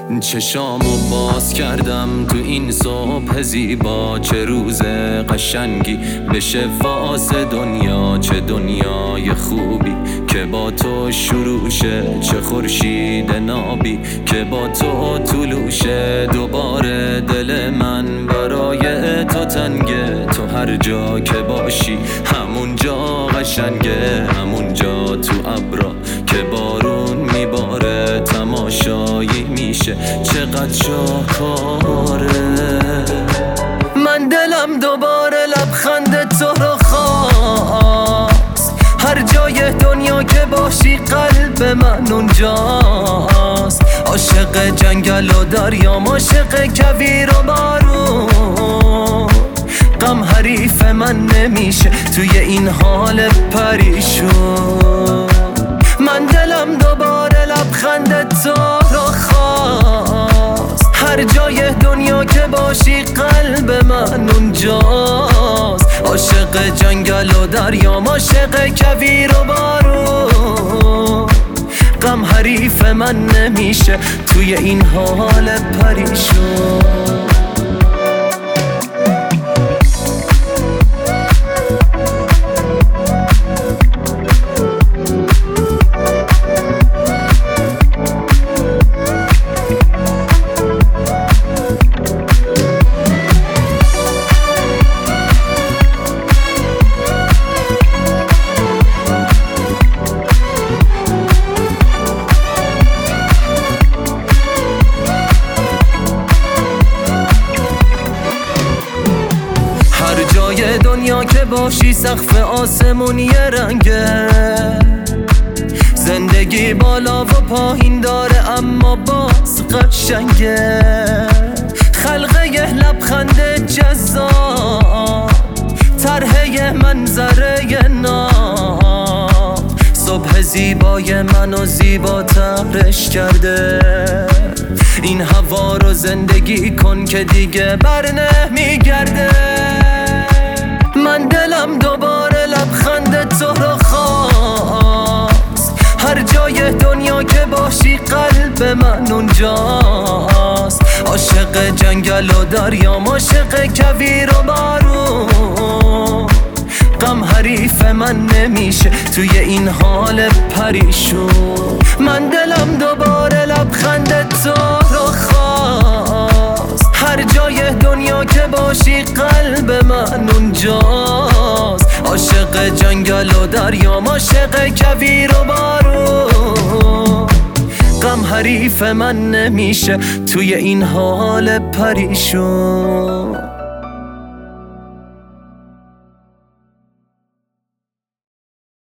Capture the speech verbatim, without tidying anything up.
چشامو باز کردم تو این صبح زیبا، چه روز قشنگی بشه واسه دنیا. چه دنیای خوبی که با تو شروع شه، چه خورشید نابی که با تو طلوشه. دوباره دل من برای تو تنگه، تو هر جا که باشی همون جا قشنگه. همون جا تو ابرا که بارون میباره، تماشایی میشه چقدر شاهکاره. من دلم دوباره لبخند تو رو خواست، هر جای دنیا که باشی قلب من اونجاست. عاشق جنگل و دریام، عاشق کویر و بارون. غم حریف من نمیشه توی این حال پریشون. من دلم دوباره لبخند تو رو خواست، هر جای دنیا که باشی قلب من اونجاست. عاشق جنگل و دریام، عاشق کویر و بارون. غم حریف من نمیشه توی این حال پریشون. دنیا که باشی سقف آسمونی رنگه، زندگی بالا و پایین داره اما باز قشنگه. خلقه لبخند جذاب، طرح منظره ناب. صبح زیبای منو زیباترش کرده. این هوا رو زندگی کن که دیگه بر نمیگرده. من دلم دوباره لبخند تو رو خواست، هر جای دنیا که باشی قلب من اونجاست. عاشق جنگل و دریام، عاشق کویر و بارون. غم حریف من نمیشه توی این حال پریشون. من دلم دوباره لبخند تو رو خواست، هر جای دنیا که باشی قلب من اونجاست. عاشق جنگل و دریام، عاشق کویر و بارون. غم حریف من نمیشه توی این حال پریشون.